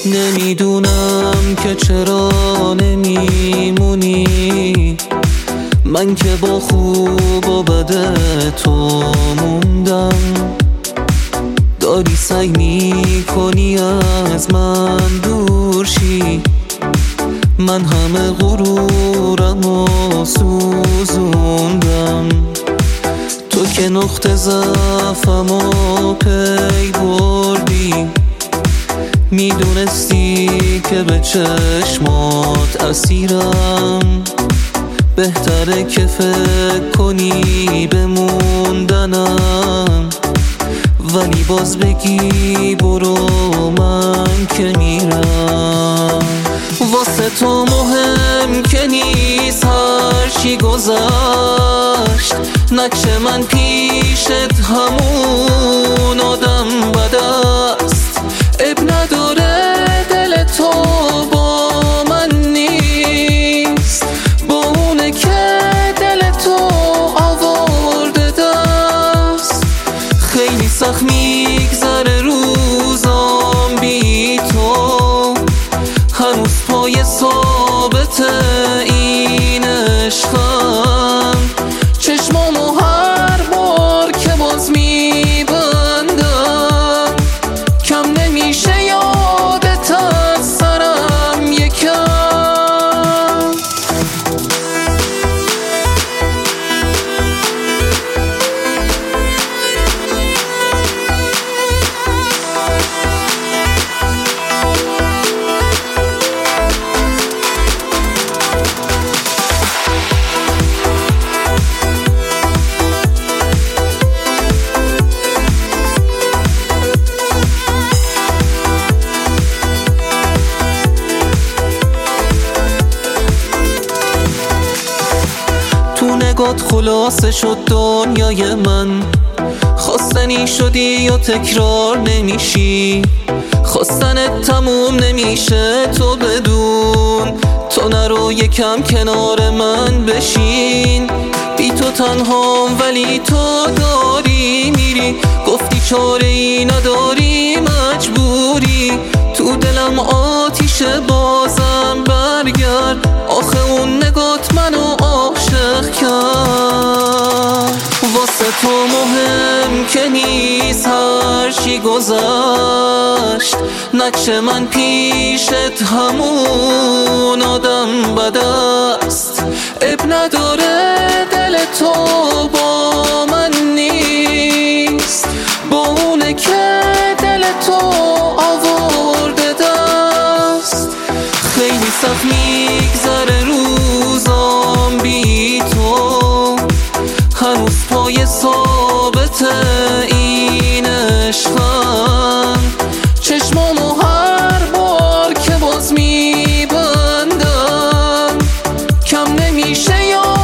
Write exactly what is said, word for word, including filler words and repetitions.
نمیدونم که چرا نمیمونی، من که با خوب و بد تو موندم. داری سعی میکنی از من دور شی، من همه غرورم و سوزوندم. تو که نقطه ضعفم و پی بردی، میدونستی که به چشمات اسیرم. بهتره که فکر کنی بموندنم، ولی باز بگی برو من که میرم. واسه تو مهم که نیست هر چی گذشت، نقش من پیشت همون آدم بد است. اب نداره دل تو با من نیست، با اونه که دل تو آورده دست. خیلی سخت میگذره روزام بی تو، هنوز پای ثابت این عشقم. چشمامو هر بار که باز میبندم، کم نمیشه یادت از سرم یکم. تو نگات خلاصه شد دنیای من، خواستنی شدی یا تکرار نمیشی، خواستنت تموم نمیشه تو بدون. تو نرو یکم کنار من بشین، بی تو تنهام ولی تو داری میری. گفتی چاره ای نداری مجبوری، تو دلم آتیشه بازم برگرد. آخه اون نگات منو عاشق کرد. واسه تو مهم که نیست هر چی گذشت، نقش من پیشت همون آدم بد است. اب نداره دل تو با من نیست، با اونه که دل تو آورده دست. خیلی سخت میگذره روزام بی تو، هنوز پای ثابت این عشقم. چشمامو هر بار که باز میبندم، کم نمیشه یا